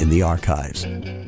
in the archives.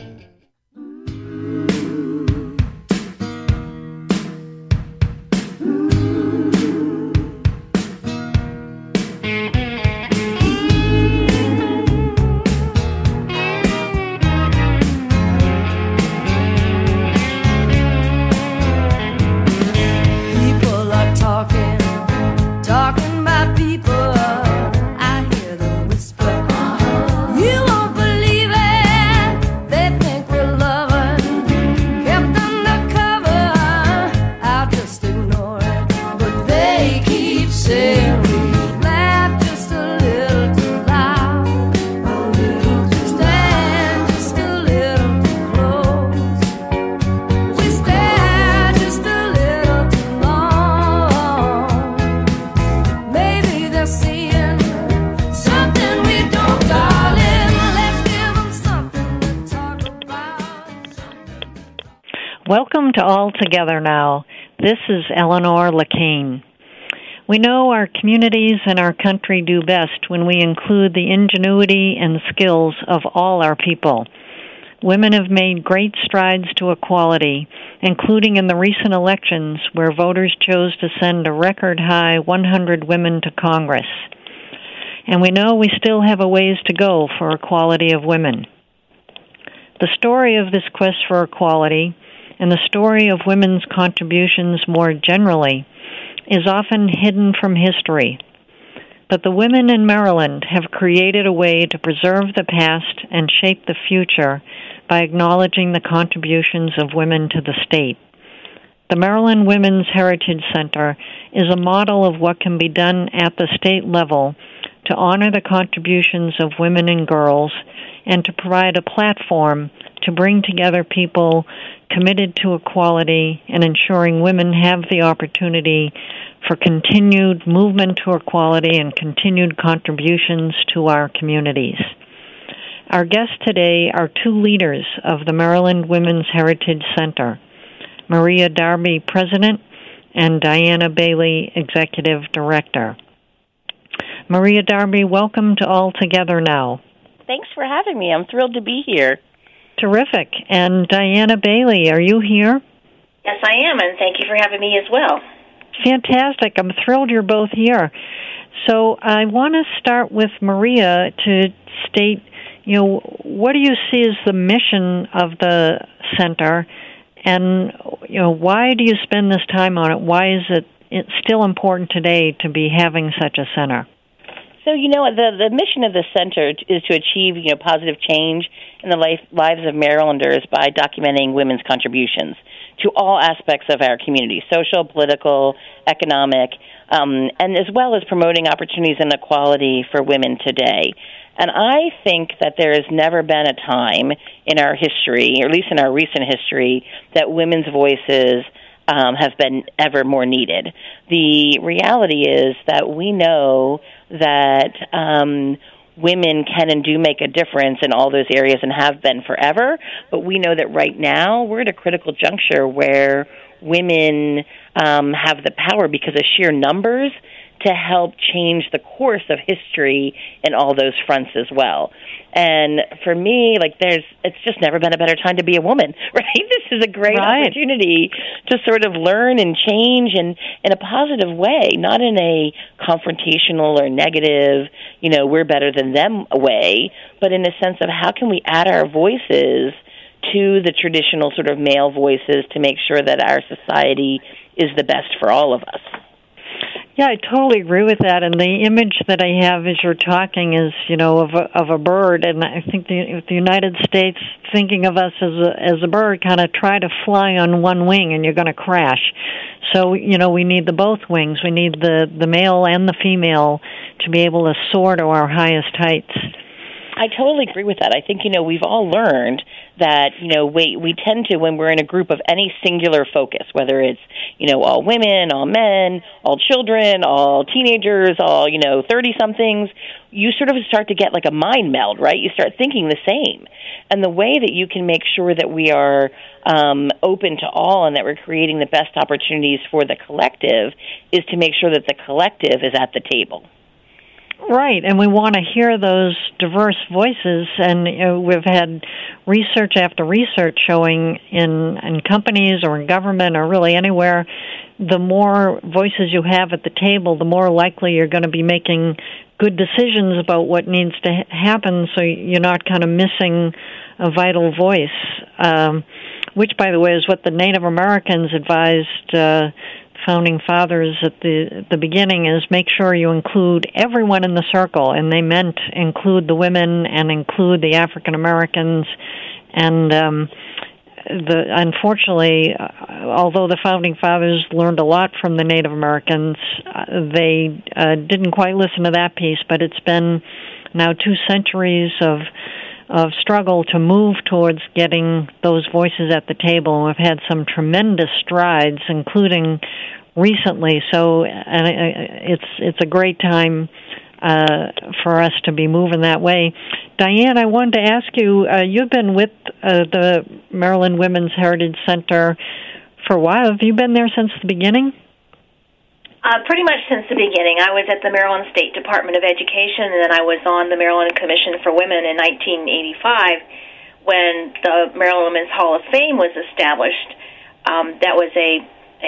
Welcome to All Together Now. This is Eleanor LaCain. We know our communities and our country do best when we include the ingenuity and skills of all our people. Women have made great strides to equality, including in the recent elections where voters chose to send a record-high 100 women to Congress. And we know we still have a ways to go for equality of women. The story of this quest for equality and the story of women's contributions more generally is often hidden from history. But the women in Maryland have created a way to preserve the past and shape the future by acknowledging the contributions of women to the state. The Maryland Women's Heritage Center is a model of what can be done at the state level to honor the contributions of women and girls and to provide a platform to bring together people committed to equality and ensuring women have the opportunity for continued movement to equality and continued contributions to our communities. Our guests today are two leaders of the Maryland Women's Heritage Center, Maria Darby, President, and Diana Bailey, Executive Director. Maria Darby, welcome to All Together Now. Thanks for having me. I'm thrilled to be here. Terrific. And Diana Bailey, are you here? Yes, I am, and thank you for having me as well. Fantastic. I'm thrilled you're both here. So I want to start with Maria to state, what do you see as the mission of the center, and, why do you spend this time on it? Why is it's still important today to be having such a center? So, the mission of the center is to achieve, positive change in the lives of Marylanders by documenting women's contributions to all aspects of our community, social, political, economic, and as well as promoting opportunities and equality for women today. And I think that there has never been a time in our history, or at least in our recent history, that women's voices have been ever more needed. The reality is that we know that women can and do make a difference in all those areas and have been forever, but we know that right now we're at a critical juncture where women have the power because of sheer numbers to help change the course of history in all those fronts as well. And for me, it's just never been a better time to be a woman, right? This is a great opportunity to sort of learn and change in a positive way, not in a confrontational or negative, we're better than them way, but in a sense of how can we add our voices to the traditional sort of male voices to make sure that our society is the best for all of us. Yeah, I totally agree with that. And the image that I have as you're talking is, of a bird. And I think the United States, thinking of us as a bird, kind of try to fly on one wing and you're going to crash. So, we need the both wings. We need the male and the female to be able to soar to our highest heights. I totally agree with that. I think, we've all learned that, we tend to, when we're in a group of any singular focus, whether it's, all women, all men, all children, all teenagers, all, 30-somethings, you sort of start to get like a mind meld, right? You start thinking the same. And the way that you can make sure that we are open to all and that we're creating the best opportunities for the collective is to make sure that the collective is at the table. Right, and we want to hear those diverse voices, and we've had research after research showing in companies or in government or really anywhere, the more voices you have at the table, the more likely you're going to be making good decisions about what needs to happen, so you're not kind of missing a vital voice, which, by the way, is what the Native Americans advised Founding Fathers at the beginning, is make sure you include everyone in the circle, and they meant include the women and include the African Americans. And unfortunately, although the Founding Fathers learned a lot from the Native Americans, they didn't quite listen to that piece. But it's been now 2 centuries of struggle to move towards getting those voices at the table. We've had some tremendous strides, including recently. So it's a great time for us to be moving that way. Diane, I wanted to ask you, you've been with the Maryland Women's Heritage Center for a while. Have you been there since the beginning? Pretty much since the beginning. I was at the Maryland State Department of Education, and then I was on the Maryland Commission for Women in 1985 when the Maryland Women's Hall of Fame was established. That was a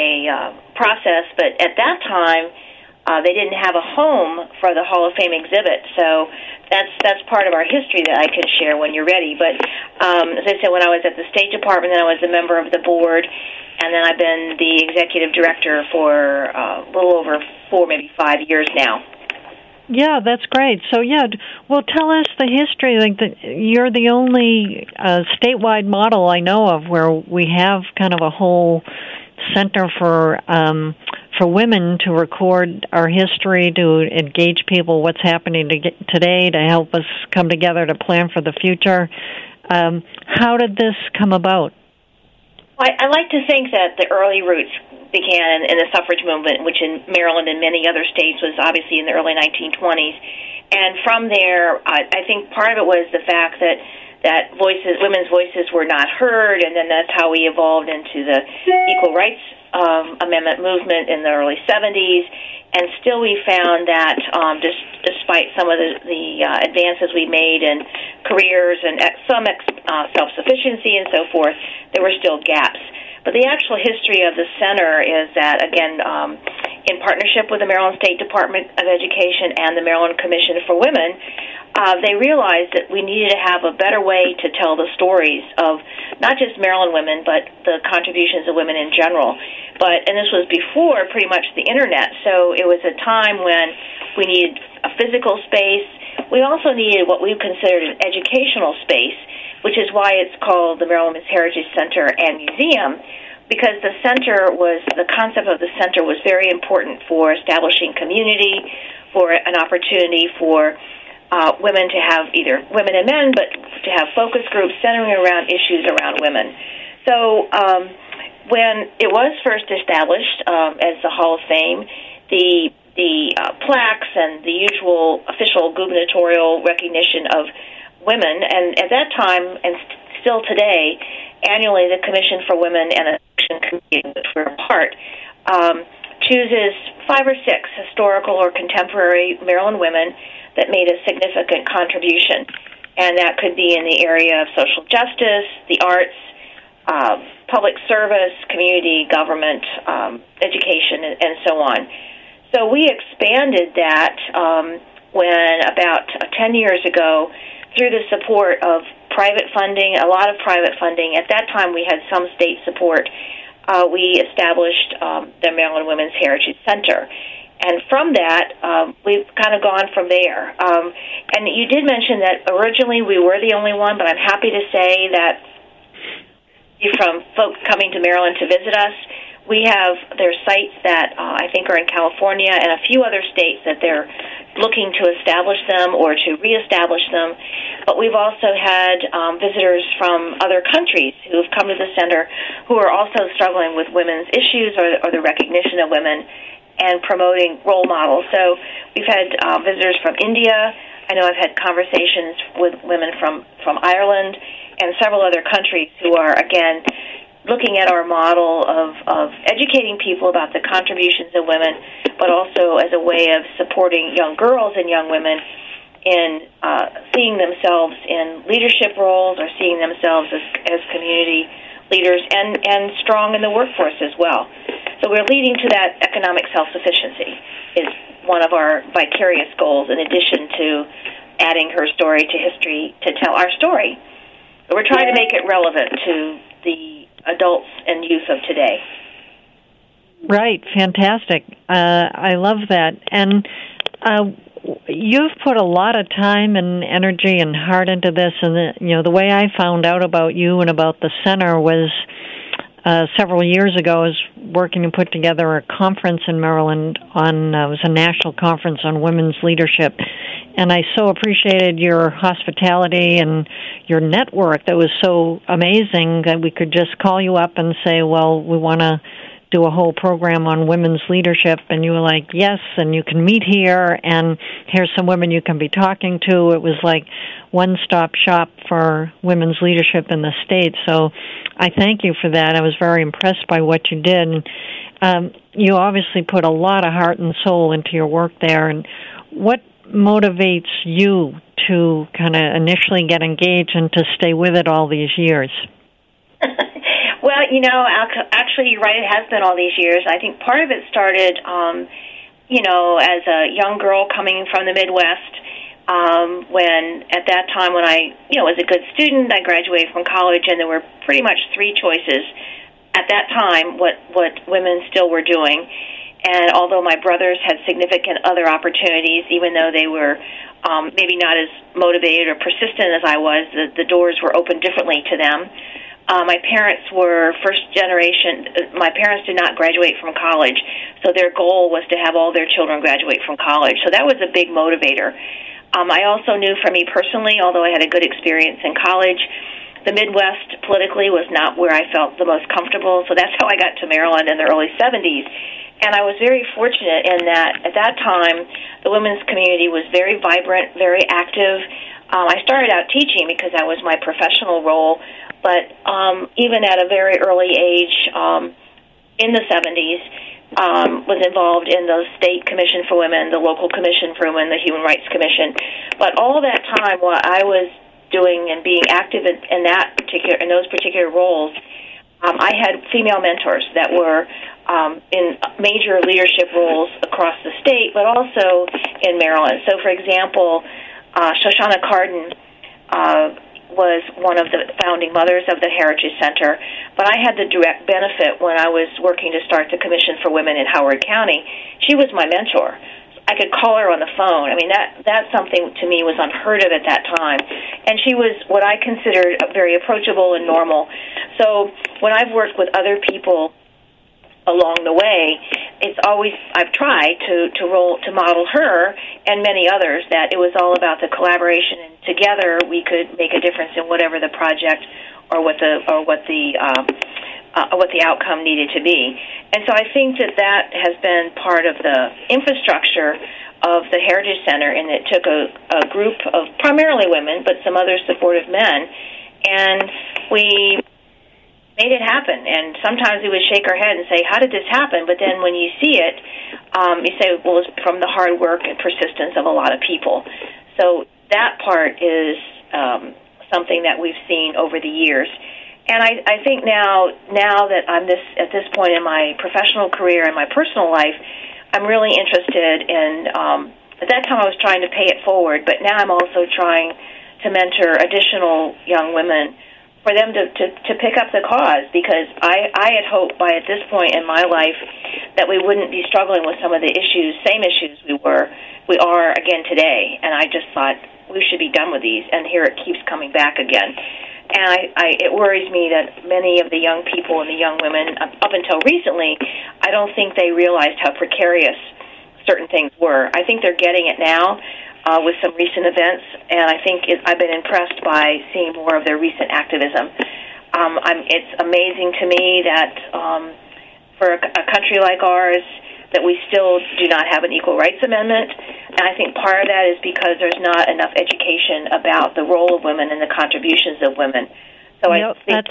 process, but at that time, they didn't have a home for the Hall of Fame exhibit, so that's part of our history that I could share when you're ready. But as I said, when I was at the State Department, then I was a member of the board, and then I've been the executive director for a little over 4, maybe 5 years now. Yeah, that's great. So, well, tell us the history. You're the only statewide model I know of where we have kind of a whole center for women to record our history, to engage people what's happening today, to help us come together to plan for the future. How did this come about? Well, I like to think that the early roots began in the suffrage movement, which in Maryland and many other states was obviously in the early 1920s. And from there, I think part of it was the fact that women's voices were not heard, and then that's how we evolved into the Equal Rights Amendment movement in the early 70s. And still we found that despite some of the advances we made in careers and some self-sufficiency and so forth, there were still gaps. But the actual history of the center is that, again, in partnership with the Maryland State Department of Education and the Maryland Commission for Women, they realized that we needed to have a better way to tell the stories of not just Maryland women, but the contributions of women in general. And this was before pretty much the Internet, so it was a time when we needed a physical space. We also needed what we considered an educational space, which is why it's called the Maryland Women's Heritage Center and Museum, because the concept of the center was very important for establishing community, for an opportunity for women to have either women and men, but to have focus groups centering around issues around women. So when it was first established as the Hall of Fame, the plaques and the usual official gubernatorial recognition of women, and at that time, and still today, annually the Commission for Women and Election Committee, which we're a part, chooses 5 or 6 historical or contemporary Maryland women that made a significant contribution. And that could be in the area of social justice, the arts, public service, community, government, education, and so on. So we expanded that when about 10 years ago, through the support of private funding, a lot of private funding. At that time, we had some state support. We established the Maryland Women's Heritage Center. And from that, we've kind of gone from there. And you did mention that originally we were the only one, but I'm happy to say that from folks coming to Maryland to visit us, there's sites that I think are in California and a few other states that they're looking to establish them or to reestablish them. But we've also had visitors from other countries who have come to the center who are also struggling with women's issues or the recognition of women and promoting role models. So we've had visitors from India. I know I've had conversations with women from Ireland and several other countries who are, again, looking at our model of educating people about the contributions of women, but also as a way of supporting young girls and young women in seeing themselves in leadership roles or seeing themselves as community leaders and strong in the workforce as well. So we're leading to that economic self-sufficiency is one of our vicarious goals, in addition to adding her story to history to tell our story. But we're trying to make it relevant to the adults and youth of today. Right, fantastic. I love that. And you've put a lot of time and energy and heart into this, and the way I found out about you and about the center was several years ago. I was working to put together a conference in Maryland on it was a national conference on women's leadership, and I so appreciated your hospitality and your network that was so amazing that we could just call you up and say, well, we want to do a whole program on women's leadership, and you were like, yes, and you can meet here, and here's some women you can be talking to. It was like one-stop shop for women's leadership in the state, so I thank you for that. I was very impressed by what you did. And, you obviously put a lot of heart and soul into your work there, and what motivates you to kind of initially get engaged and to stay with it all these years? Well, actually, you're right, it has been all these years. I think part of it started, as a young girl coming from the Midwest, when at that time when I, was a good student, I graduated from college, and there were pretty much three choices at that time what women still were doing. And although my brothers had significant other opportunities, even though they were maybe not as motivated or persistent as I was, the doors were open differently to them. My parents were first generation. My parents did not graduate from college, so their goal was to have all their children graduate from college. So that was a big motivator. I also knew for me personally, although I had a good experience in college, the Midwest politically was not where I felt the most comfortable, so that's how I got to Maryland in the early 70s. And I was very fortunate in that at that time, the women's community was very vibrant, very active. I started out teaching because that was my professional role, but even at a very early age, in the 70s, was involved in the State Commission for Women, the Local Commission for Women, the Human Rights Commission. But all that time, while I was doing and being active in those particular roles, I had female mentors that were in major leadership roles across the state, but also in Maryland. So, for example, Shoshana Cardin was one of the founding mothers of the Heritage Center, but I had the direct benefit when I was working to start the Commission for Women in Howard County. She was my mentor. I could call her on the phone. I mean, that's something to me was unheard of at that time. And she was what I considered very approachable and normal. So when I've worked with other people along the way, it's always I've tried to model her and many others that it was all about the collaboration, and together we could make a difference in whatever the project or what the outcome needed to be. And so I think that has been part of the infrastructure of the Heritage Center, and it took a group of primarily women, but some other supportive men, and we made it happen. And sometimes we would shake our head and say, how did this happen? But then when you see it, you say, well, it's from the hard work and persistence of a lot of people. So that part is something that we've seen over the years. And I think now that I'm at this point in my professional career and my personal life, I'm really interested in, at that time I was trying to pay it forward, but now I'm also trying to mentor additional young women for them to pick up the cause, because I had hoped by at this point in my life that we wouldn't be struggling with some of the same issues we are again today. And I just thought we should be done with these, and here it keeps coming back again. And it worries me that many of the young people and the young women, up until recently, I don't think they realized how precarious certain things were. I think they're getting it now with some recent events, and I think I've been impressed by seeing more of their recent activism. It's amazing to me that for a country like ours, that we still do not have an Equal Rights Amendment, and I think part of that is because there's not enough education about the role of women and the contributions of women. So I think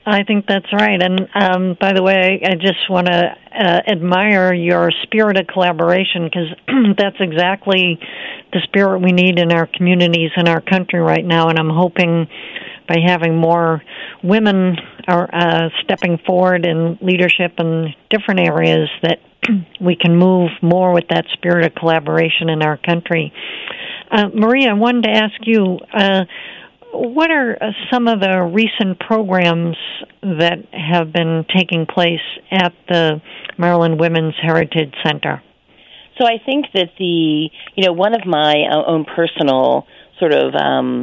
I think that's right. And by the way, I just want to admire your spirit of collaboration, because that's exactly the spirit we need in our communities and our country right now. And I'm hoping by having more women are stepping forward in leadership in different areas that we can move more with that spirit of collaboration in our country. Maria, I wanted to ask you, what are some of the recent programs that have been taking place at the Maryland Women's Heritage Center? So I think that one of my own personal sort of,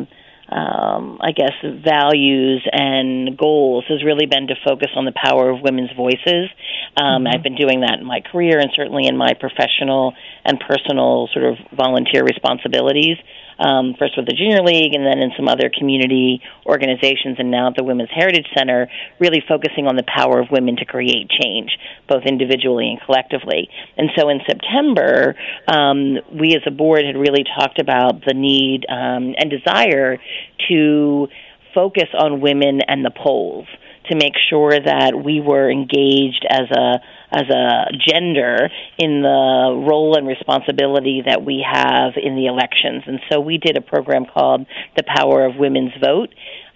values and goals has really been to focus on the power of women's voices. I've been doing that in my career and certainly in my professional and personal sort of volunteer responsibilities. First with the Junior League and then in some other community organizations, and now at the Women's Heritage Center, really focusing on the power of women to create change, both individually and collectively. And so in September, we as a board had really talked about the need and desire to focus on women and the polls, to make sure that we were engaged as a gender in the role and responsibility that we have in the elections. And so we did a program called The Power of Women's Vote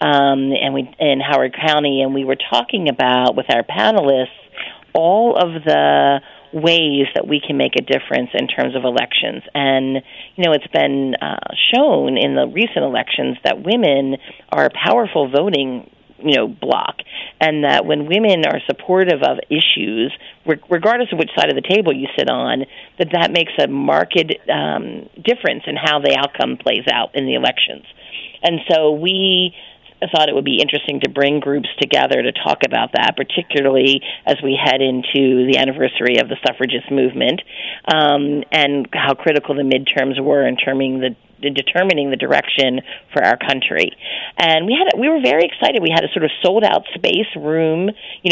in Howard County, and we were talking about, with our panelists, all of the ways that we can make a difference in terms of elections. And, it's been shown in the recent elections that women are a powerful voting block, and that when women are supportive of issues, regardless of which side of the table you sit on, that makes a marked difference in how the outcome plays out in the elections. And so we thought it would be interesting to bring groups together to talk about that, particularly as we head into the anniversary of the suffragist movement, and how critical the midterms were in determining the direction for our country. And we were very excited. We had a sort of sold-out space room,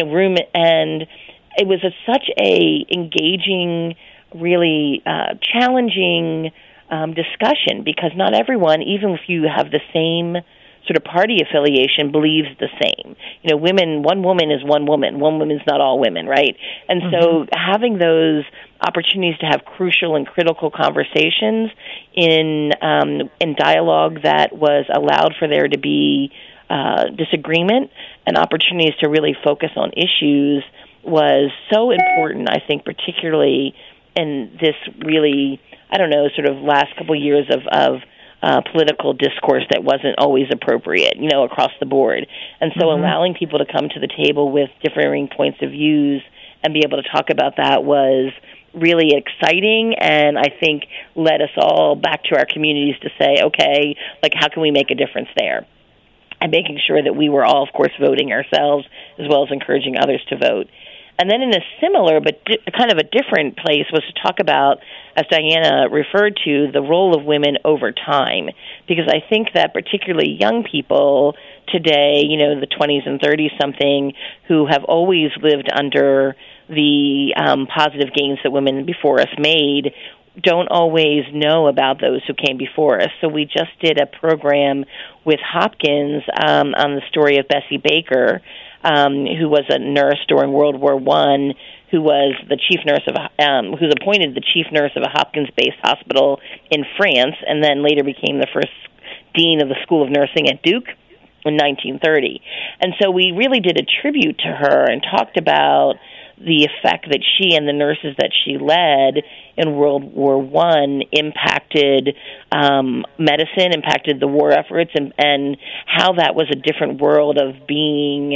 and it was such a engaging, really challenging discussion, because not everyone, even if you have the same sort of party affiliation, believes the same. One woman is one woman. One woman's not all women, right? And so having those opportunities to have crucial and critical conversations in dialogue that was allowed for there to be disagreement and opportunities to really focus on issues was so important, I think, particularly in this really, sort of last couple of years of political discourse that wasn't always appropriate, across the board. And so allowing people to come to the table with differing points of views and be able to talk about that was really exciting, and I think led us all back to our communities to say, okay, how can we make a difference there? And making sure that we were all, of course, voting ourselves, as well as encouraging others to vote. And then in a similar but kind of a different place was to talk about, as Diana referred to, the role of women over time. Because I think that particularly young people today, the 20s and 30-something, who have always lived under the positive gains that women before us made, don't always know about those who came before us. So we just did a program with Hopkins on the story of Bessie Baker, who was a nurse during World War I, who was the chief nurse who's appointed the chief nurse of a Hopkins-based hospital in France, and then later became the first dean of the School of Nursing at Duke in 1930. And so we really did a tribute to her and talked about the effect that she and the nurses that she led in World War I impacted medicine, impacted the war efforts, and how that was a different world of being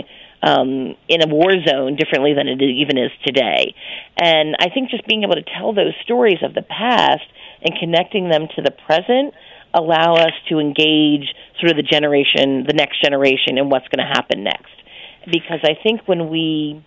in a war zone differently than it even is today. And I think just being able to tell those stories of the past and connecting them to the present allow us to engage sort of the next generation, and what's going to happen next. Because I think when we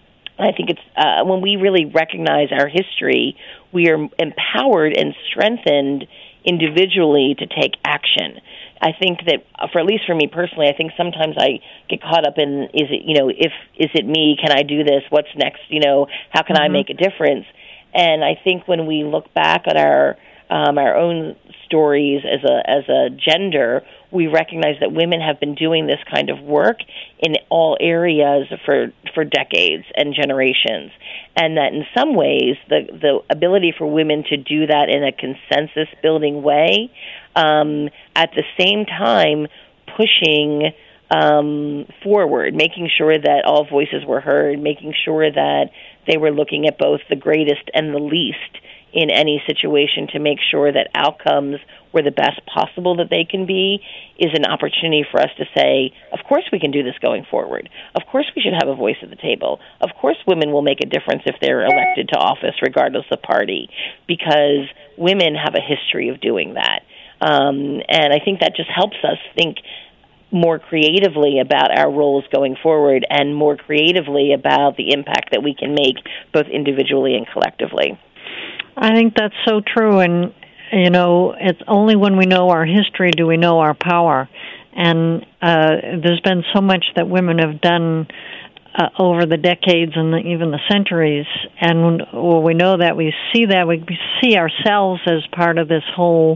really recognize our history, we are empowered and strengthened individually to take action. I think that, at least for me personally, I think sometimes I get caught up in, is it me? Can I do this? What's next? How can I make a difference? And I think when we look back at our own stories as a gender, we recognize that women have been doing this kind of work in all areas for decades and generations, and that in some ways the ability for women to do that in a consensus-building way, at the same time pushing forward, making sure that all voices were heard, making sure that they were looking at both the greatest and the least in any situation to make sure that outcomes were the best possible that they can be, is an opportunity for us to say, of course we can do this going forward. Of course we should have a voice at the table. Of course women will make a difference if they're elected to office, regardless of party, because women have a history of doing that. And I think that just helps us think more creatively about our roles going forward and more creatively about the impact that we can make both individually and collectively. I think that's so true, and it's only when we know our history do we know our power. And there's been so much that women have done over the decades and even the centuries, and when we know that, we see ourselves as part of this whole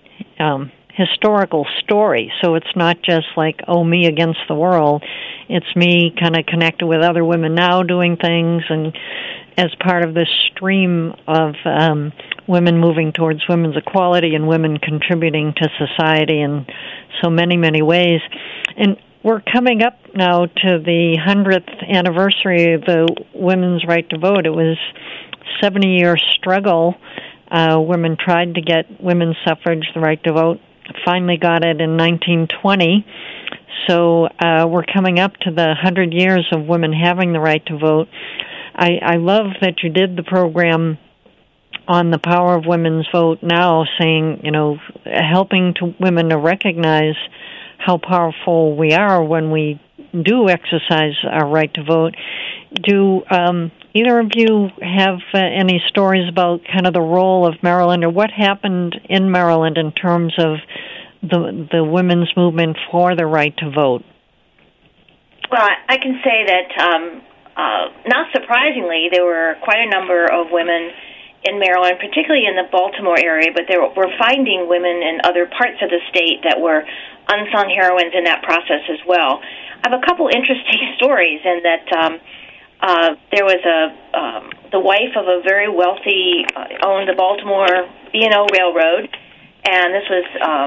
historical story. So it's not just like, me against the world. It's me kind of connected with other women now doing things, and as part of this stream of women moving towards women's equality and women contributing to society in so many, many ways. And we're coming up now to the 100th anniversary of the women's right to vote. It was a 70-year struggle. Women tried to get women's suffrage, the right to vote, finally got it in 1920. So we're coming up to the 100 years of women having the right to vote. I love that you did the program on the power of women's vote now, saying, helping women to recognize how powerful we are when we do exercise our right to vote. Do either of you have any stories about kind of the role of Maryland, or what happened in Maryland in terms of the women's movement for the right to vote? Well, I can say that not surprisingly, there were quite a number of women in Maryland, particularly in the Baltimore area, but we're finding women in other parts of the state that were unsung heroines in that process as well. I have a couple interesting stories in that there was the wife of a very wealthy, owned the Baltimore B&O Railroad, and this was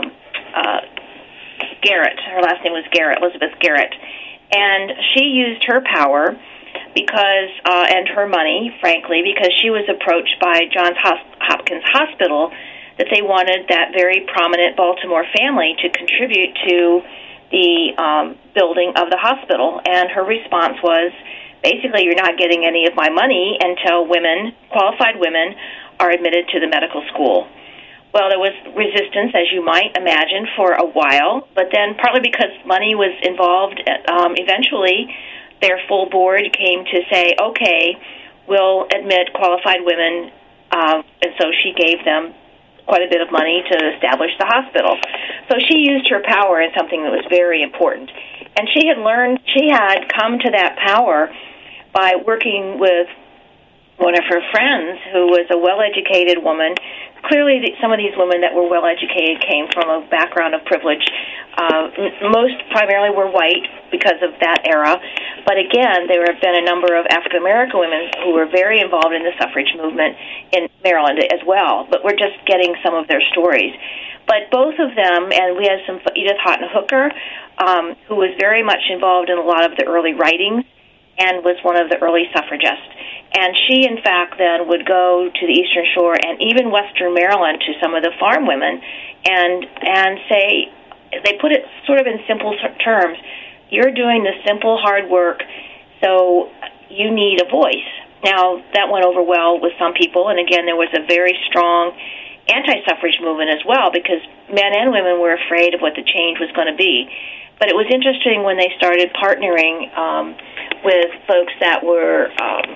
Garrett. Her last name was Garrett, Elizabeth Garrett. And she used her power because and her money, frankly, because she was approached by Johns Hopkins Hospital that they wanted that very prominent Baltimore family to contribute to the building of the hospital. And her response was, basically, you're not getting any of my money until qualified women, are admitted to the medical school. Well, there was resistance, as you might imagine, for a while, but then partly because money was involved, eventually their full board came to say, okay, we'll admit qualified women, and so she gave them quite a bit of money to establish the hospital. So she used her power in something that was very important. And she had come to that power by working with one of her friends who was a well-educated woman. Clearly, some of these women that were well-educated came from a background of privilege. Most primarily were white because of that era. But again, there have been a number of African-American women who were very involved in the suffrage movement in Maryland as well. But we're just getting some of their stories. But both of them, and we had Edith Houghton Hooker, who was very much involved in a lot of the early writings and was one of the early suffragists. And she, in fact, then would go to the Eastern Shore and even Western Maryland to some of the farm women and say, they put it sort of in simple terms, you're doing the simple, hard work, so you need a voice. Now, that went over well with some people, and again, there was a very strong anti-suffrage movement as well, because men and women were afraid of what the change was going to be. But it was interesting when they started partnering with folks that were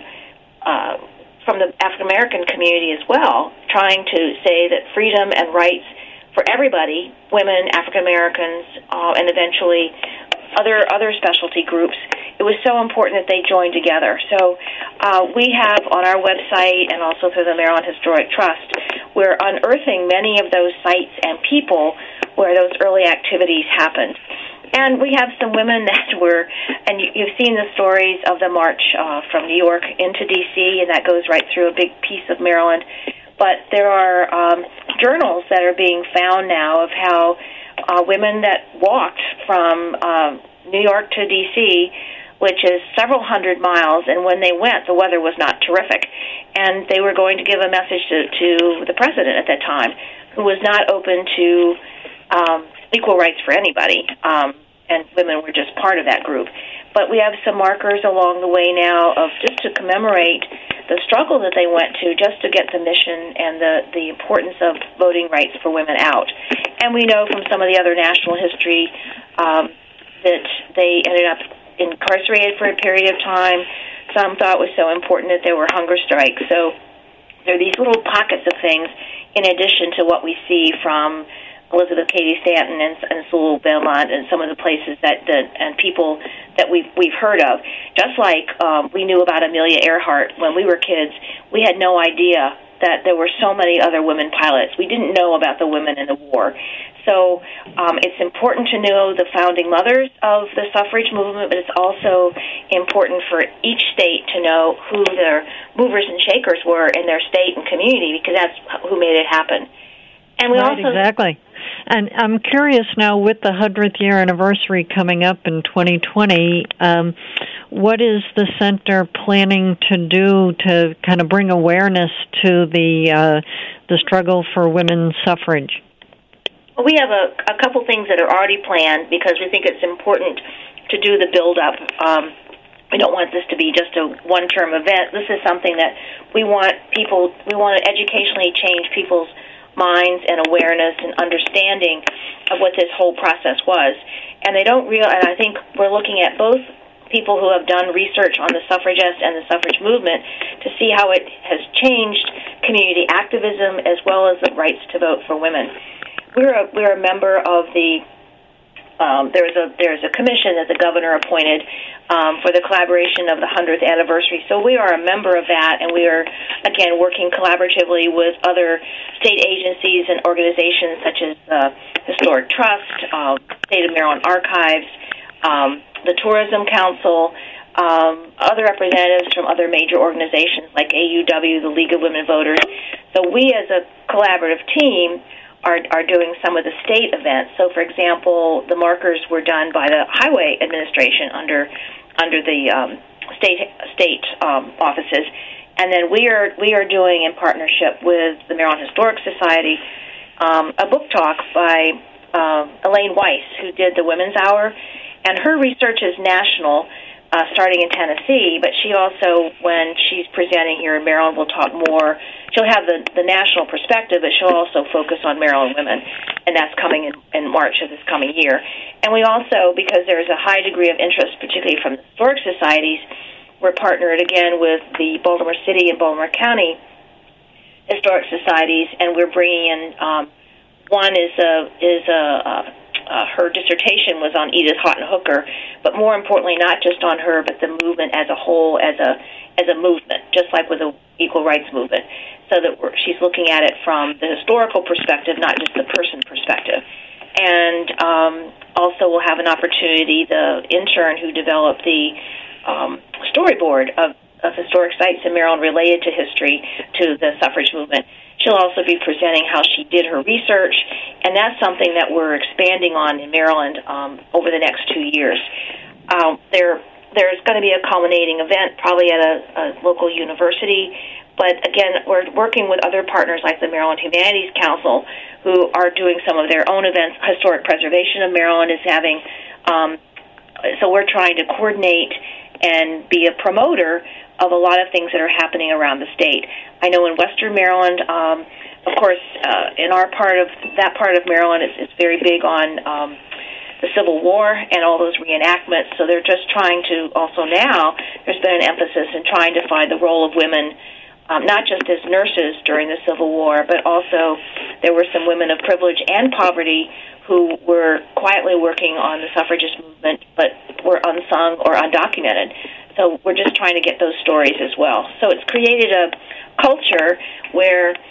from the African-American community as well, trying to say that freedom and rights for everybody, women, African-Americans, and eventually other specialty groups, it was so important that they joined together. So we have on our website and also through the Maryland Historic Trust, we're unearthing many of those sites and people where those early activities happened. And we have some women that were, and you've seen the stories of the march from New York into D.C., and that goes right through a big piece of Maryland. But there are journals that are being found now of how women that walked from New York to D.C., which is several hundred miles, and when they went, the weather was not terrific. And they were going to give a message to the president at that time, who was not open to equal rights for anybody, and women were just part of that group. But we have some markers along the way now of just to commemorate the struggle that they went to just to get the mission and the importance of voting rights for women out. And we know from some of the other national history that they ended up incarcerated for a period of time. Some thought it was so important that there were hunger strikes. So there are these little pockets of things in addition to what we see from Elizabeth Cady Stanton and Sewell Belmont and some of the places that and people that we've heard of. Just like we knew about Amelia Earhart when we were kids, we had no idea that there were so many other women pilots. We didn't know about the women in the war. So it's important to know the founding mothers of the suffrage movement, but it's also important for each state to know who their movers and shakers were in their state and community, because that's who made it happen. And we exactly. And I'm curious now, with the 100th year anniversary coming up in 2020, what is the center planning to do to kind of bring awareness to the struggle for women's suffrage? Well, we have a couple things that are already planned because we think it's important to do the build-up. We don't want this to be just a one-term event. This is something that we want to educationally change people's minds and awareness and understanding of what this whole process was. And they don't and I think we're looking at both people who have done research on the suffragists and the suffrage movement to see how it has changed community activism as well as the rights to vote for women. We're a member of the there's a commission that the governor appointed for the collaboration of the 100th anniversary. So we are a member of that, and we are, again, working collaboratively with other state agencies and organizations such as the Historic Trust, State of Maryland Archives, the Tourism Council, other representatives from other major organizations like AUW, the League of Women Voters. So we, as a collaborative team, are doing some of the state events. So, for example, the markers were done by the Highway Administration under the state offices, and then we are doing, in partnership with the Maryland Historic Society, a book talk by Elaine Weiss, who did the Women's Hour, and her research is national, starting in Tennessee, but she also, when she's presenting here in Maryland, will talk more. She'll have the national perspective, but she'll also focus on Maryland women, and that's coming in March of this coming year. And we also, because there's a high degree of interest, particularly from the historic societies, we're partnered again with the Baltimore City and Baltimore County historic societies, and we're bringing in one is her dissertation was on Edith Houghton Hooker, but more importantly, not just on her, but the movement as a whole, as a movement, just like with the equal rights movement, so that she's looking at it from the historical perspective, not just the person perspective. And also we'll have an opportunity, the intern who developed the storyboard of historic sites in Maryland related to history, to the suffrage movement. She'll also be presenting how she did her research, and that's something that we're expanding on in Maryland over the next 2 years. There's going to be a culminating event, probably at a local university, but again, we're working with other partners like the Maryland Humanities Council, who are doing some of their own events. Historic Preservation of Maryland is having, so we're trying to coordinate and be a promoter of a lot of things that are happening around the state. I know in Western Maryland, of course, in our part of Maryland, it's very big on the Civil War and all those reenactments. So they're just trying to also now, there's been an emphasis in trying to find the role of women, not just as nurses during the Civil War, but also there were some women of privilege and poverty who were quietly working on the suffragist movement, but were unsung or undocumented. So we're just trying to get those stories as well. So it's created a culture where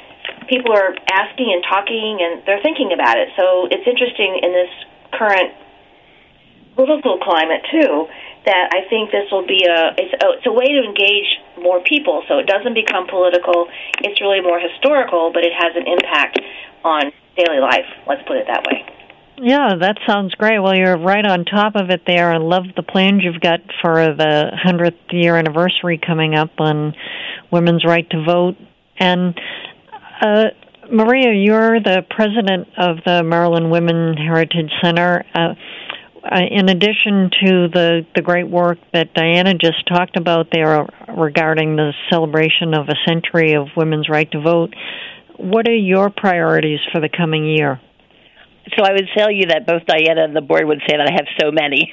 people are asking and talking, and they're thinking about it. So it's interesting in this current political climate, too, that I think this will be it's a way to engage more people, so it doesn't become political. It's really more historical, but it has an impact on daily life. Let's put it that way. Yeah, that sounds great. Well, you're right on top of it there. I love the plans you've got for the 100th year anniversary coming up on women's right to vote. And Maria, you're the president of the Maryland Women Heritage Center. In addition to the great work that Diana just talked about there regarding the celebration of a century of women's right to vote, what are your priorities for the coming year? So I would tell you that both Diana and the board would say that I have so many.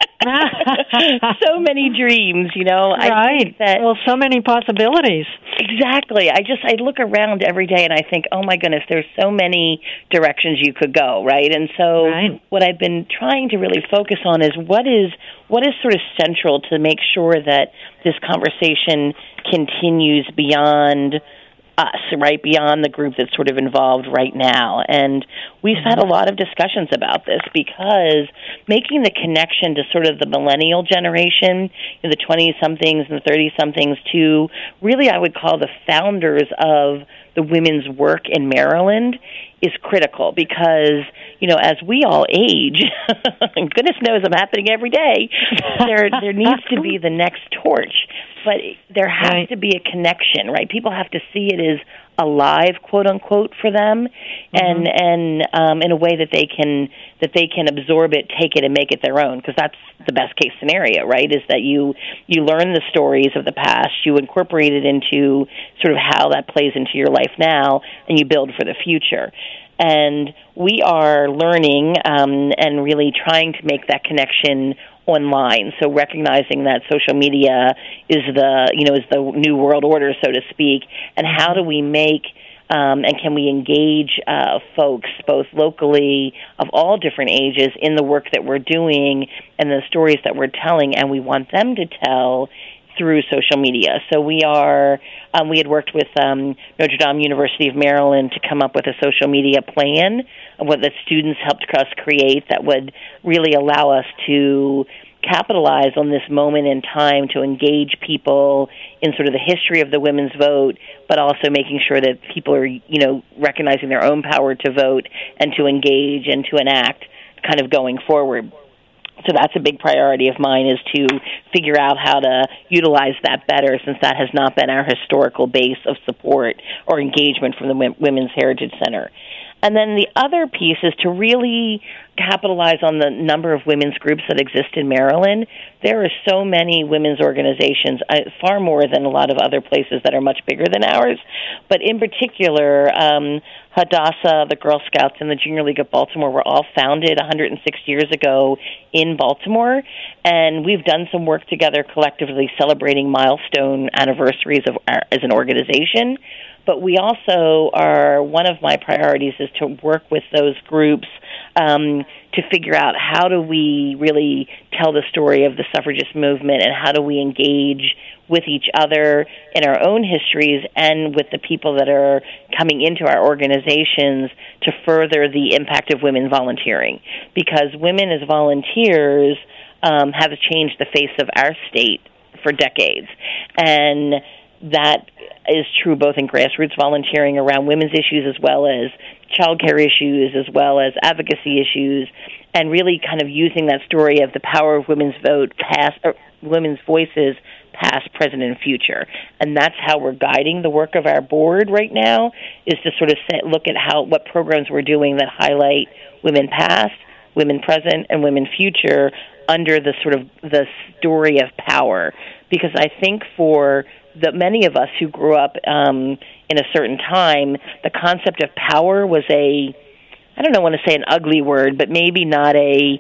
So many dreams, you know. Right. I think that, well, so many possibilities. Exactly. I look around every day and I think, oh my goodness, there's so many directions you could go, right? And so what I've been trying to really focus on is what is sort of central to make sure that this conversation continues beyond us, right, beyond the group that's sort of involved right now. And we've had a lot of discussions about this because making the connection to sort of the millennial generation, the 20-somethings and the 30-somethings, to really I would call the founders of the women's work in Maryland is critical because, you know, as we all age, and goodness knows I'm happening every day, there needs to be the next torch. But there has to be a connection, right? People have to see it as alive, quote unquote, for them, and in a way that they can absorb it, take it, and make it their own. Because that's the best case scenario, right? Is that you learn the stories of the past, you incorporate it into sort of how that plays into your life now, and you build for the future. And we are learning and really trying to make that connection online. So recognizing that social media is the new world order, so to speak, and how do we make and can we engage folks both locally of all different ages in the work that we're doing and the stories that we're telling, and we want them to tell through social media. So we had worked with Notre Dame University of Maryland to come up with a social media plan of what the students helped us create that would really allow us to capitalize on this moment in time to engage people in sort of the history of the women's vote, but also making sure that people are, you know, recognizing their own power to vote and to engage and to enact kind of going forward. So that's a big priority of mine, is to figure out how to utilize that better, since that has not been our historical base of support or engagement from the Women's Heritage Center. And then the other piece is to really capitalize on the number of women's groups that exist in Maryland. There are so many women's organizations, far more than a lot of other places that are much bigger than ours. But in particular, Hadassah, the Girl Scouts, and the Junior League of Baltimore were all founded 106 years ago in Baltimore. And we've done some work together collectively celebrating milestone anniversaries as an organization. But we also one of my priorities is to work with those groups to figure out how do we really tell the story of the suffragist movement, and how do we engage with each other in our own histories and with the people that are coming into our organizations to further the impact of women volunteering. Because women as volunteers have changed the face of our state for decades. And that is true both in grassroots volunteering around women's issues as well as child care issues, as well as advocacy issues, and really kind of using that story of the power of women's vote, women's voices, past, present, and future. And that's how we're guiding the work of our board right now, is to sort of look at what programs we're doing that highlight women past, women present, and women future under the sort of the story of power. Because I think for many of us who grew up in a certain time, the concept of power was I don't want to say an ugly word, but maybe not a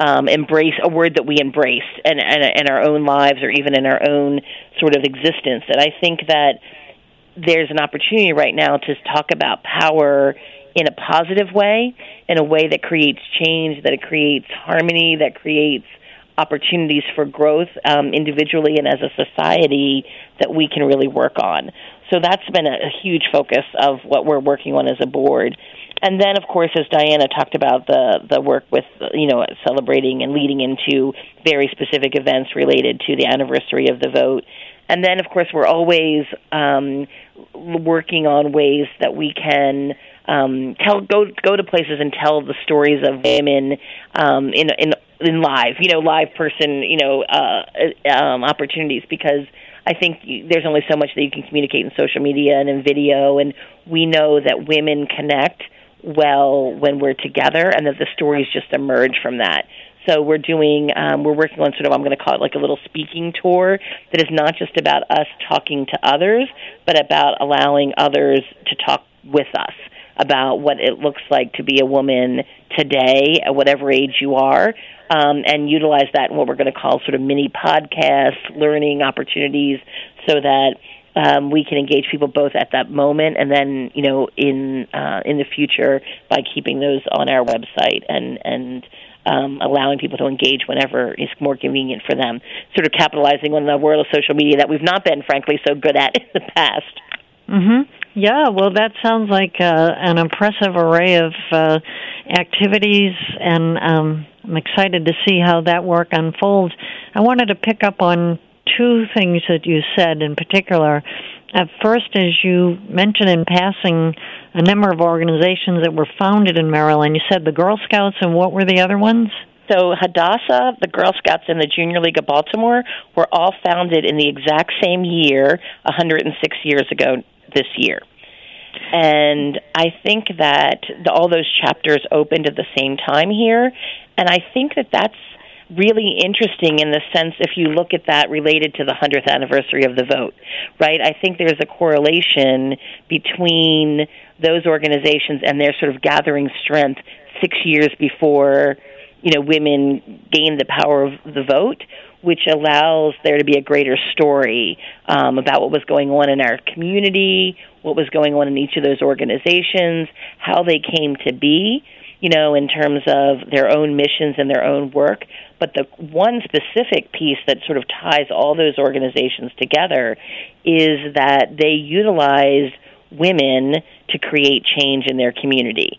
word that we embraced in our own lives or even in our own sort of existence. And I think that there's an opportunity right now to talk about power in a positive way, in a way that creates change, that it creates harmony, that creates opportunities for growth individually and as a society that we can really work on. So that's been a huge focus of what we're working on as a board. And then, of course, as Diana talked about, the work with, celebrating and leading into very specific events related to the anniversary of the vote. And then, of course, we're always working on ways that we can go to places and tell the stories of women in live person, opportunities, because I think there's only so much that you can communicate in social media and in video, and we know that women connect well when we're together, and that the stories just emerge from that. So we're working on sort of, I'm going to call it like a little speaking tour that is not just about us talking to others, but about allowing others to talk with us about what it looks like to be a woman today, at whatever age you are, and utilize that in what we're going to call sort of mini podcasts, learning opportunities, so that we can engage people both at that moment and then, in the future by keeping those on our website and allowing people to engage whenever is more convenient for them, sort of capitalizing on the world of social media that we've not been, frankly, so good at in the past. Mm-hmm. Yeah, well, that sounds like an impressive array of activities, and I'm excited to see how that work unfolds. I wanted to pick up on two things that you said in particular. First, as you mentioned in passing, a number of organizations that were founded in Maryland. You said the Girl Scouts, and what were the other ones? So Hadassah, the Girl Scouts, and the Junior League of Baltimore were all founded in the exact same year, 106 years ago this year. And I think that all those chapters opened at the same time here, and I think that that's really interesting in the sense, if you look at that related to the 100th anniversary of the vote, right? I think there's a correlation between those organizations and their sort of gathering strength 6 years before, women gained the power of the vote, which allows there to be a greater story about what was going on in our community, what was going on in each of those organizations, how they came to be, in terms of their own missions and their own work. But the one specific piece that sort of ties all those organizations together is that they utilized women to create change in their community,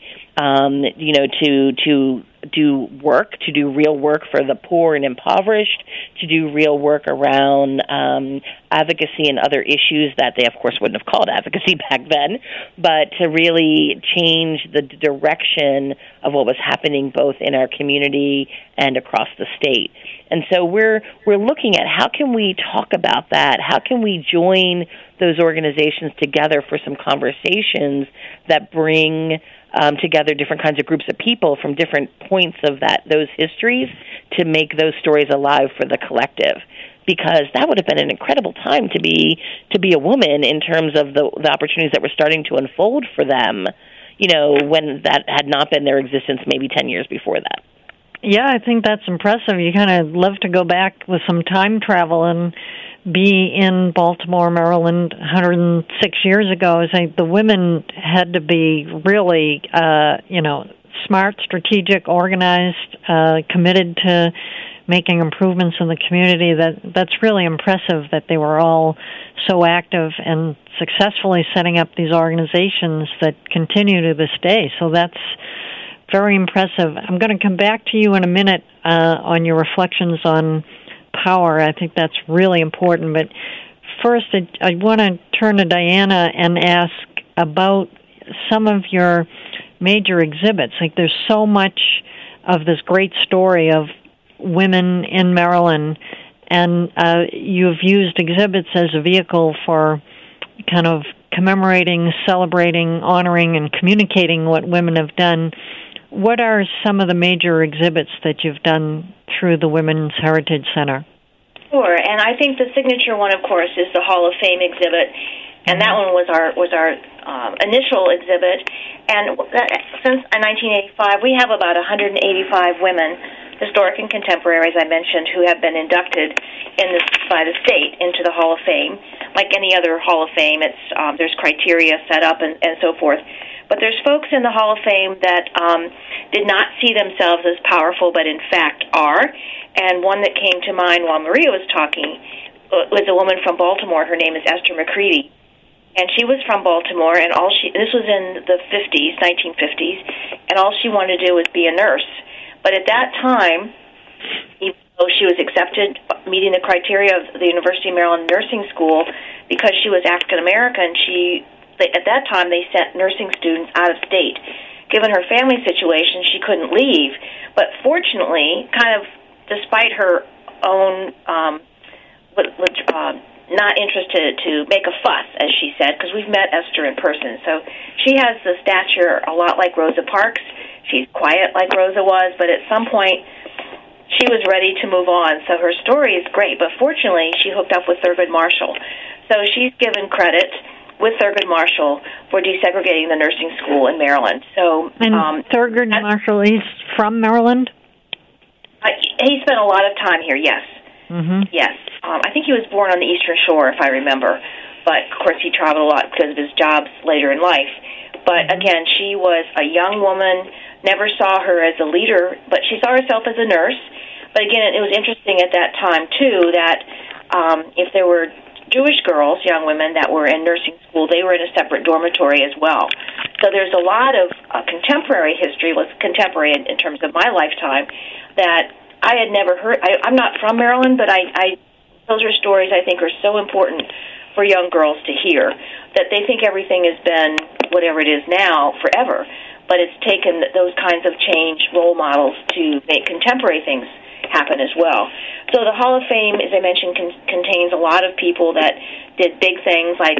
to do real work for the poor and impoverished, to do real work around advocacy and other issues that they, of course, wouldn't have called advocacy back then, but to really change the direction of what was happening both in our community and across the state. And so we're looking at how can we talk about that? How can we join those organizations together for some conversations that bring together different kinds of groups of people from different points of those histories to make those stories alive for the collective. Because that would have been an incredible time to be a woman in terms of the opportunities that were starting to unfold for them, when that had not been their existence maybe 10 years before that. Yeah, I think that's impressive. You kind of love to go back with some time travel and be in Baltimore, Maryland 106 years ago. I think the women had to be really, smart, strategic, organized, committed to making improvements in the community. That's really impressive that they were all so active and successfully setting up these organizations that continue to this day. So that's very impressive. I'm going to come back to you in a minute on your reflections on power. I think that's really important. But first, I want to turn to Diana and ask about some of your major exhibits. Like, there's so much of this great story of women in Maryland, and you've used exhibits as a vehicle for kind of commemorating, celebrating, honoring, and communicating what women have done. What are some of the major exhibits that you've done through the Women's Heritage Center? Sure, and I think the signature one, of course, is the Hall of Fame exhibit, and that one was our initial exhibit. And since 1985, we have about 185 women, historic and contemporary, as I mentioned, who have been inducted by the state into the Hall of Fame. Like any other Hall of Fame, there's criteria set up and so forth. But there's folks in the Hall of Fame that did not see themselves as powerful, but in fact are. And one that came to mind while Maria was talking was a woman from Baltimore. Her name is Esther McCready. And she was from Baltimore, and this was in the 50s, 1950s, and all she wanted to do was be a nurse. But at that time, even though she was accepted, meeting the criteria of the University of Maryland Nursing School, because she was African American, at that time they sent nursing students out of state. Given her family situation, she couldn't leave. But fortunately, kind of despite her own not interested to make a fuss, as she said, because we've met Esther in person. So she has the stature a lot like Rosa Parks. She's quiet like Rosa was, but at some point she was ready to move on. So her story is great, but fortunately she hooked up with Thurgood Marshall. So she's given credit with Thurgood Marshall for desegregating the nursing school in Maryland. So, and Thurgood Marshall, he's from Maryland? He spent a lot of time here, yes. Mm-hmm. Yes. I think he was born on the Eastern Shore, if I remember. But, of course, he traveled a lot because of his jobs later in life. But, again, she was a young woman, never saw her as a leader, but she saw herself as a nurse. But, again, it was interesting at that time, too, that if there were Jewish girls, young women, that were in nursing school, they were in a separate dormitory as well. So there's a lot of contemporary history, contemporary in terms of my lifetime, that I had never heard. I'm not from Maryland, but those are stories I think are so important for young girls to hear, that they think everything has been whatever it is now forever, but it's taken those kinds of change role models to make contemporary things happen as well. So the Hall of Fame, as I mentioned, contains a lot of people that did big things, like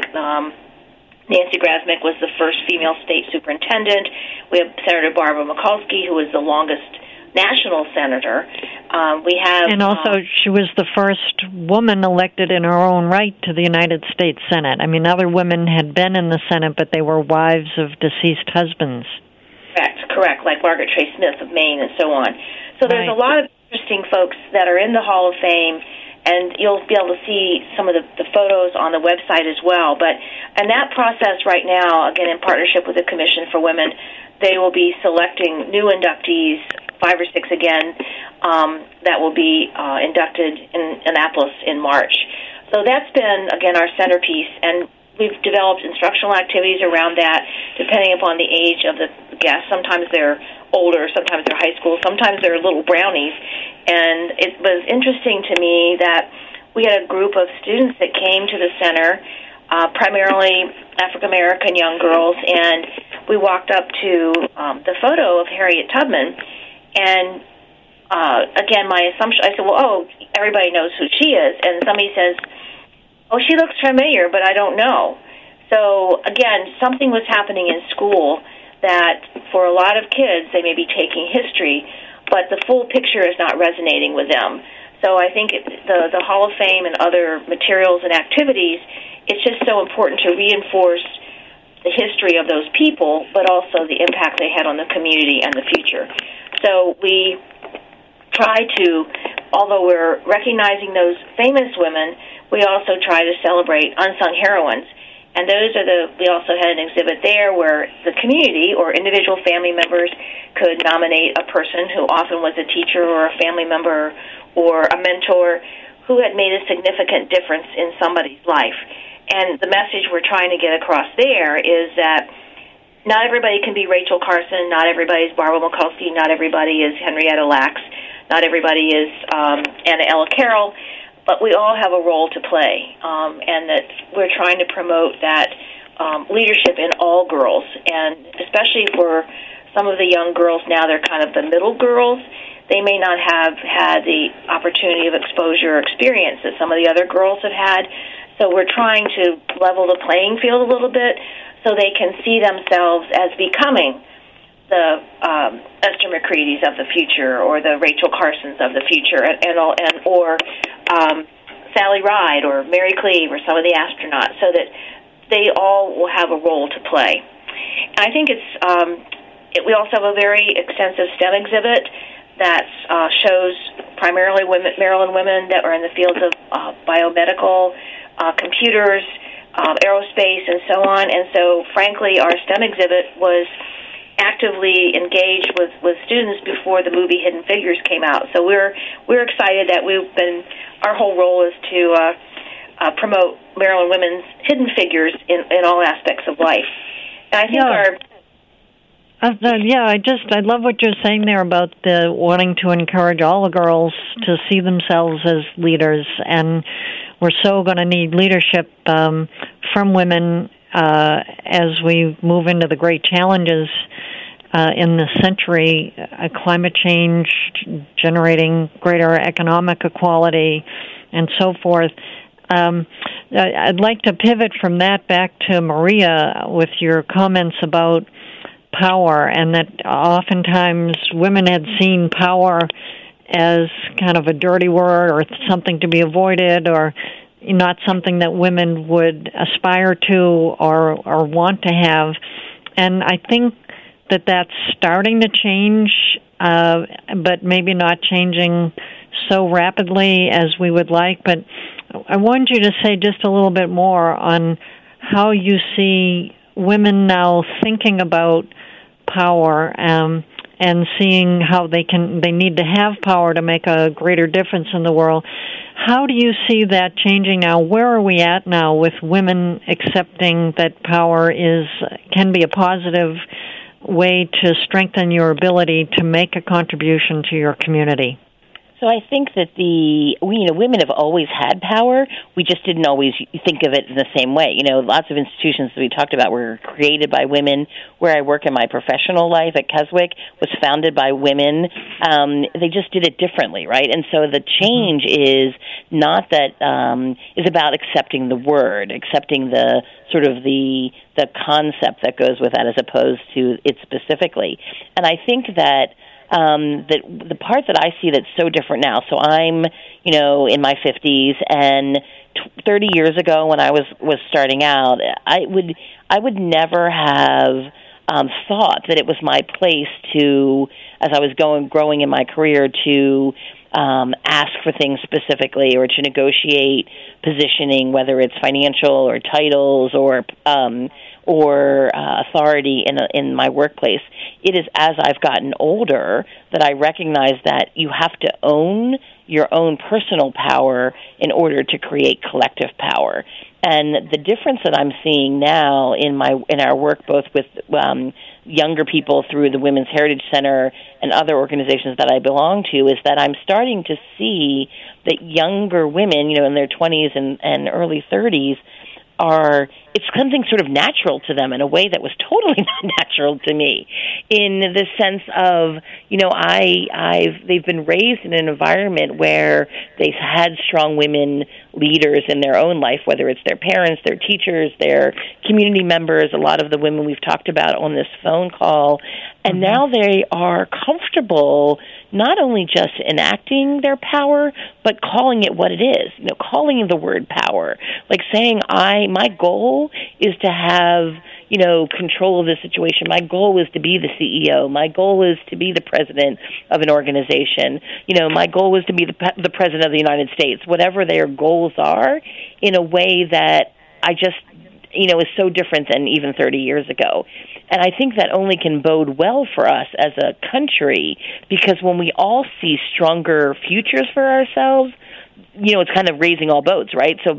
Nancy Grasmick was the first female state superintendent. We have Senator Barbara Mikulski, who was the longest national senator. We have, and also she was the first woman elected in her own right to the United States Senate. I mean, other women had been in the Senate, but they were wives of deceased husbands. Correct, like Margaret Trey Smith of Maine and so on. So there's a lot of interesting folks that are in the Hall of Fame, and you'll be able to see some of the photos on the website as well. But in that process right now, again, in partnership with the Commission for Women, they will be selecting new inductees, 5 or 6 again, that will be inducted in Annapolis in March. So that's been, again, our centerpiece, and we've developed instructional activities around that, depending upon the age of the guests. Sometimes they're older, sometimes they're high school, sometimes they're little brownies. And it was interesting to me that we had a group of students that came to the center, primarily African-American young girls, and we walked up to the photo of Harriet Tubman, and again, my assumption, I said, well, everybody knows who she is, and somebody says, oh, she looks familiar, but I don't know. So, again, something was happening in school that for a lot of kids, they may be taking history, but the full picture is not resonating with them. So I think the Hall of Fame and other materials and activities, it's just so important to reinforce the history of those people, but also the impact they had on the community and the future. So we try to, although we're recognizing those famous women, we also try to celebrate unsung heroines. And we also had an exhibit there where the community or individual family members could nominate a person who often was a teacher or a family member or a mentor who had made a significant difference in somebody's life. And the message we're trying to get across there is that not everybody can be Rachel Carson, not everybody is Barbara Mikulski, not everybody is Henrietta Lacks, not everybody is Anna Ella Carroll, but we all have a role to play, and that we're trying to promote that leadership in all girls, and especially for some of the young girls now, they're kind of the middle girls. They may not have had the opportunity of exposure or experience that some of the other girls have had, so we're trying to level the playing field a little bit so they can see themselves as becoming the Esther McCready's of the future, or the Rachel Carsons of the future, or Sally Ride, or Mary Cleave, or some of the astronauts, so that they all will have a role to play. And I think we also have a very extensive STEM exhibit that shows primarily Maryland women that were in the fields of biomedical, computers, aerospace, and so on. And so, frankly, our STEM exhibit was actively engaged with students before the movie Hidden Figures came out. So we're excited that our whole role is to promote Maryland women's hidden figures in all aspects of life. And I think I love what you're saying there about the wanting to encourage all the girls to see themselves as leaders, and we're so going to need leadership from women as we move into the great challenges in this century, climate change, generating greater economic equality, and so forth. I'd like to pivot from that back to Maria with your comments about power, and that oftentimes women had seen power as kind of a dirty word or something to be avoided, or not something that women would aspire to or want to have. And I think that that's starting to change, but maybe not changing so rapidly as we would like. But I wanted you to say just a little bit more on how you see women now thinking about power and seeing how they need to have power to make a greater difference in the world. How do you see that changing now? Where are we at now with women accepting that power can be a positive way to strengthen your ability to make a contribution to your community? So I think that women have always had power. We just didn't always think of it in the same way. Lots of institutions that we talked about were created by women. Where I work in my professional life at Keswick was founded by women. They just did it differently, right? And so the change is not that is about accepting the word, accepting the sort of the concept that goes with that, as opposed to it specifically. And I think that the part that I see that's so different now. So I'm, in my 50s, and 30 years ago when I was starting out, I would never have thought that it was my place to, as I was growing in my career, to ask for things specifically or to negotiate positioning, whether it's financial or titles or authority in my workplace. It is as I've gotten older that I recognize that you have to own your own personal power in order to create collective power. And the difference that I'm seeing now in our work, both with younger people through the Women's Heritage Center and other organizations that I belong to, is that I'm starting to see that younger women, in their 20s and early 30s, it's something sort of natural to them in a way that was totally not natural to me, in the sense of, they've been raised in an environment where they've had strong women leaders in their own life, whether it's their parents, their teachers, their community members, a lot of the women we've talked about on this phone call, and now they are comfortable not only just enacting their power, but calling it what it is, calling the word power, like saying, my goal is to have, control of the situation. My goal is to be the CEO. My goal is to be the president of an organization. My goal is to be the president of the United States, whatever their goals are, in a way that I just, is so different than even 30 years ago. And I think that only can bode well for us as a country, because when we all see stronger futures for ourselves, it's kind of raising all boats, right? So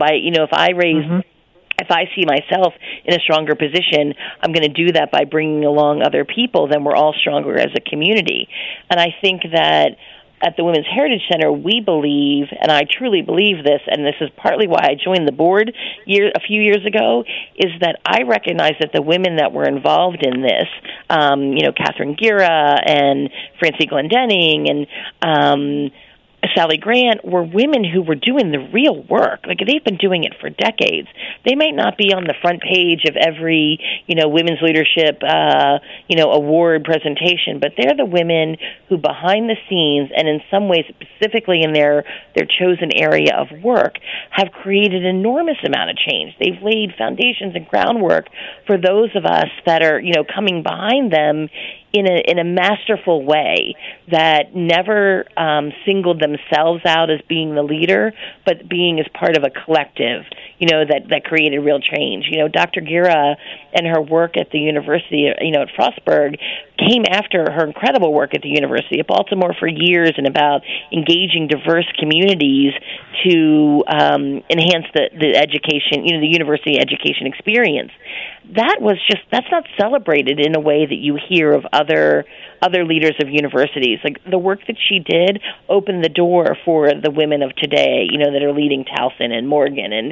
if I see myself in a stronger position, I'm going to do that by bringing along other people, then we're all stronger as a community. And I think that at the Women's Heritage Center, we believe, and I truly believe this, and this is partly why I joined the board a few years ago, is that I recognize that the women that were involved in this, Catherine Gira and Francie Glendenning and Sally Grant, were women who were doing the real work. Like, they've been doing it for decades. They might not be on the front page of every, women's leadership, award presentation, but they're the women who, behind the scenes, and in some ways specifically in their chosen area of work, have created an enormous amount of change. They've laid foundations and groundwork for those of us that are, coming behind them in a masterful way that never singled themselves out as being the leader, but being as part of a collective, that created real change. Dr. Gira and her work at the university, at Frostburg, came after her incredible work at the University of Baltimore for years and about engaging diverse communities to enhance the education, the university education experience. That's not celebrated in a way that you hear of other leaders of universities. Like, the work that she did opened the door for the women of today, that are leading Towson and Morgan, and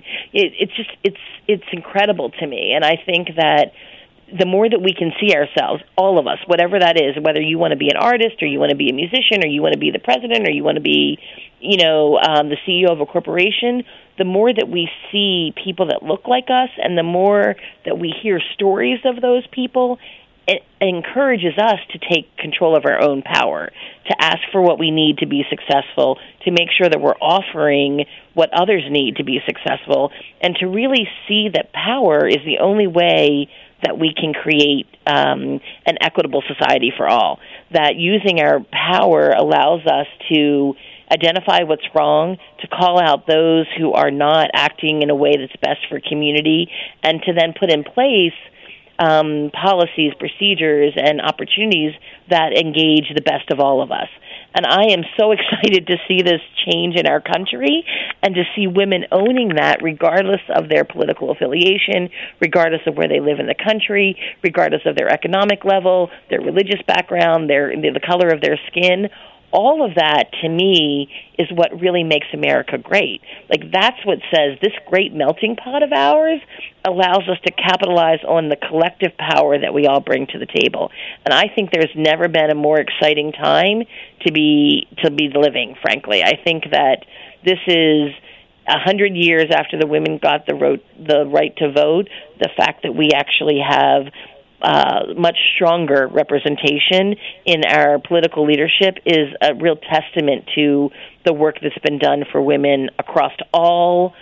it's incredible to me. And I think that the more that we can see ourselves, all of us, whatever that is, whether you want to be an artist or you want to be a musician or you want to be the president or you want to be, the CEO of a corporation, the more that we see people that look like us and the more that we hear stories of those people, it encourages us to take control of our own power, to ask for what we need to be successful, to make sure that we're offering what others need to be successful, and to really see that power is the only way that we can create an equitable society for all, that using our power allows us to identify what's wrong, to call out those who are not acting in a way that's best for community, and to then put in place policies, procedures, and opportunities that engage the best of all of us. And I am so excited to see this change in our country and to see women owning that regardless of their political affiliation, regardless of where they live in the country, regardless of their economic level, their religious background, the color of their skin. All of that, to me, is what really makes America great. Like, that's what says this great melting pot of ours allows us to capitalize on the collective power that we all bring to the table. And I think there's never been a more exciting time to be living, frankly. I think that this is 100 years after the women got the right to vote. The fact that we actually have much stronger representation in our political leadership is a real testament to the work that's been done for women across all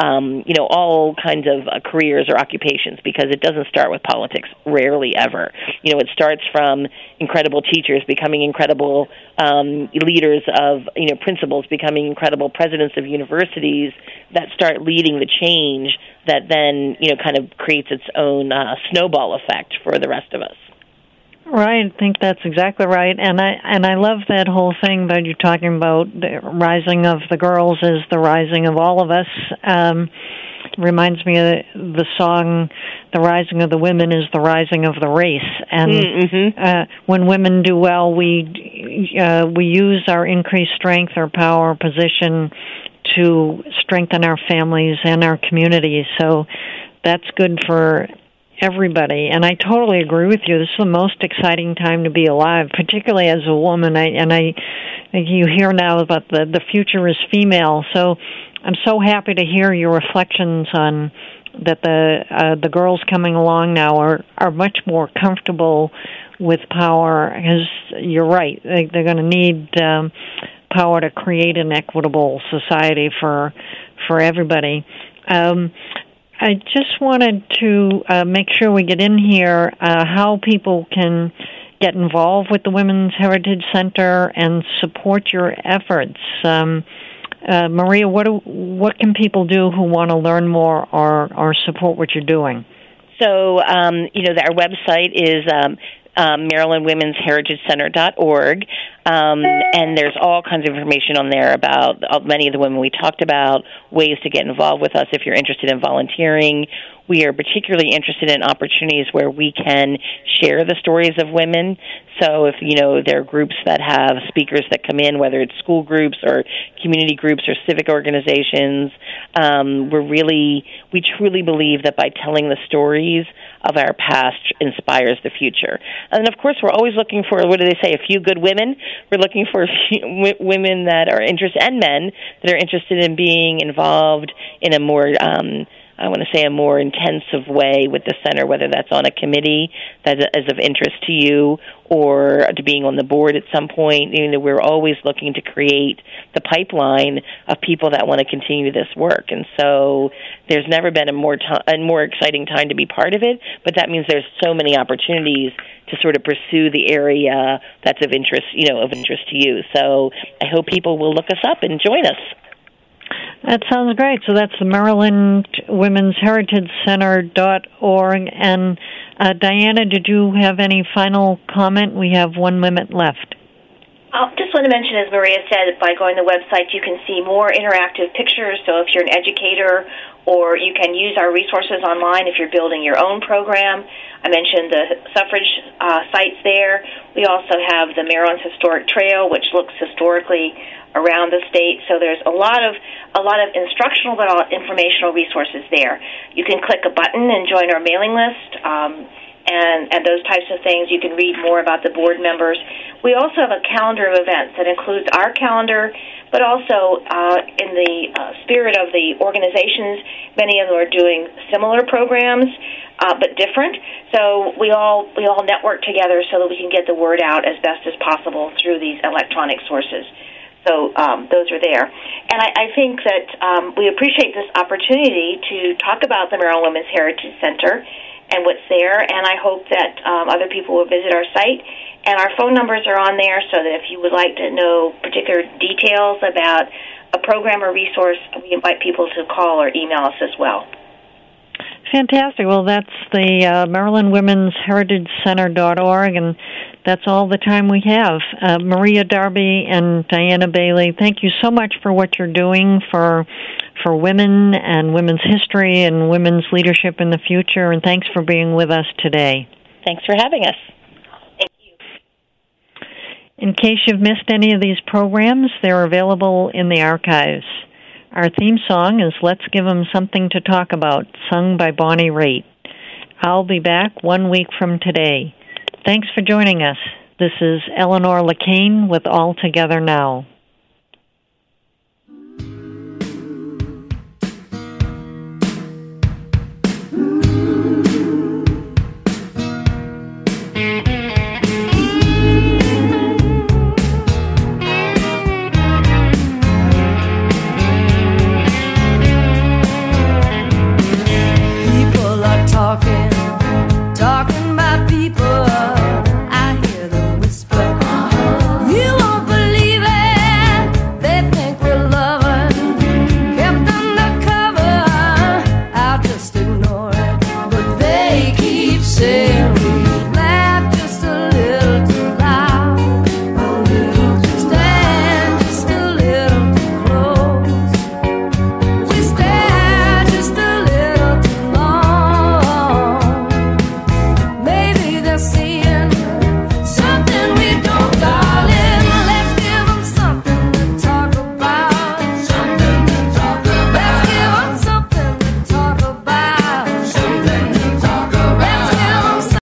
kinds of careers or occupations, because it doesn't start with politics, rarely ever. It starts from incredible teachers becoming incredible leaders of, principals becoming incredible presidents of universities that start leading the change that then, kind of creates its own snowball effect for the rest of us. Right, I think that's exactly right, and I love that whole thing about you talking about the rising of the girls is the rising of all of us. Reminds me of the song, "The Rising of the Women is the Rising of the Race," and when women do well, we use our increased strength, our power, position to strengthen our families and our communities. So that's good for everybody, and I totally agree with you. This is the most exciting time to be alive, particularly as a woman. You hear now about the future is female, so I'm so happy to hear your reflections on that. The girls coming along now are much more comfortable with power, because you're right, they're going to need power to create an equitable society for everybody. I just wanted to make sure we get in here how people can get involved with the Women's Heritage Center and support your efforts. Maria, what can people do who want to learn more or support what you're doing? So, our website is MarylandWomen'sHeritageCenter.org, and there's all kinds of information on there about many of the women we talked about, ways to get involved with us if you're interested in volunteering. We are particularly interested in opportunities where we can share the stories of women. So if, there are groups that have speakers that come in, whether it's school groups or community groups or civic organizations, we truly believe that by telling the stories of our past inspires the future. And of course, we're always looking for, what do they say, a few good women. We're looking for women that are interested, and men that are interested in being involved in a more I want to say, a more intensive way with the center, whether that's on a committee that is of interest to you or to being on the board at some point. We're always looking to create the pipeline of people that want to continue this work. And so there's never been a more exciting time to be part of it, but that means there's so many opportunities to sort of pursue the area that's of interest, of interest to you. So I hope people will look us up and join us. That sounds great. So that's the Maryland Women's Heritage Center.org. And Diana, did you have any final comment? We have 1 minute left. I just want to mention, as Maria said, by going to the website, you can see more interactive pictures. So if you're an educator, or you can use our resources online if you're building your own program. I mentioned the suffrage sites there. We also have the Maryland Historic Trail, which looks historically around the state. So there's a lot of instructional but informational resources there. You can click a button and join our mailing list. And those types of things. You can read more about the board members. We also have a calendar of events that includes our calendar, but also in the spirit of the organizations, many of them are doing similar programs, but different. So we all network together so that we can get the word out as best as possible through these electronic sources. So those are there. And I think that we appreciate this opportunity to talk about the Maryland Women's Heritage Center and what's there, and I hope that other people will visit our site. And our phone numbers are on there so that if you would like to know particular details about a program or resource, we invite people to call or email us as well. Fantastic. Well, that's the Maryland Women's Heritage Center.org, and that's all the time we have. Maria Darby and Diana Bailey, thank you so much for what you're doing for women and women's history and women's leadership in the future, and thanks for being with us today. Thanks for having us. Thank you. In case you've missed any of these programs, they're available in the archives. Our theme song is Let's Give 'Em Something to Talk About, sung by Bonnie Raitt. I'll be back 1 week from today. Thanks for joining us. This is Eleanor Lacane with All Together Now.